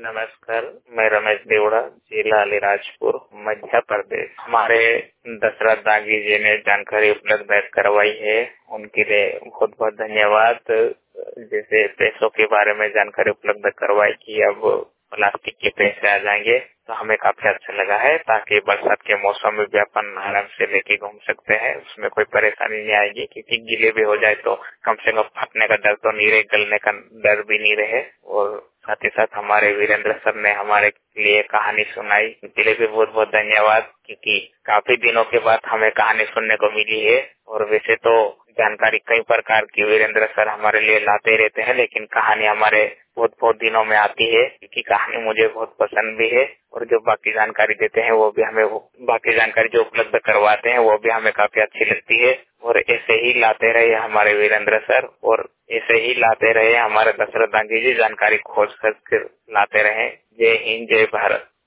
नमस्कार, मैं रमेश देवड़ा, जिला अलीराजपुर, मध्य प्रदेश। हमारे दशरथ दागी जी ने जानकारी उपलब्ध करवाई है, उनके लिए बहुत बहुत धन्यवाद। जैसे पैसों के बारे में जानकारी उपलब्ध करवाई कि अब प्लास्टिक के पैसे आ जाएंगे, तो हमें काफी अच्छा लगा है, ताकि बरसात के मौसम में भी अपन आराम से लेके घूम सकते हैं। उसमें कोई परेशानी नहीं आएगी, क्योंकि गीले भी हो जाए तो कम से कम फटने का डर तो नहीं रहे, गलने का डर भी नहीं रहे। और साथ ही साथ हमारे वीरेंद्र सर ने हमारे लिए कहानी सुनाई, उनके लिए भी बहुत बहुत धन्यवाद, क्योंकि काफी दिनों के बाद हमें कहानी सुनने को मिली है। और वैसे तो जानकारी कई प्रकार की वीरेंद्र सर हमारे लिए लाते रहते हैं, लेकिन कहानी हमारे बहुत बहुत दिनों में आती है, क्योंकि कहानी मुझे बहुत पसंद भी है। और जो बाकी जानकारी देते हैं वो भी हमें, बाकी जानकारी जो उपलब्ध करवाते हैं वो भी हमें काफी अच्छी लगती है। और ऐसे ही लाते रहे हमारे वीरेंद्र सर, और ऐसे ही लाते रहे हमारे दशरथ दागी जी, जानकारी खोज कर लाते रहे। जय हिंद, जय भारत।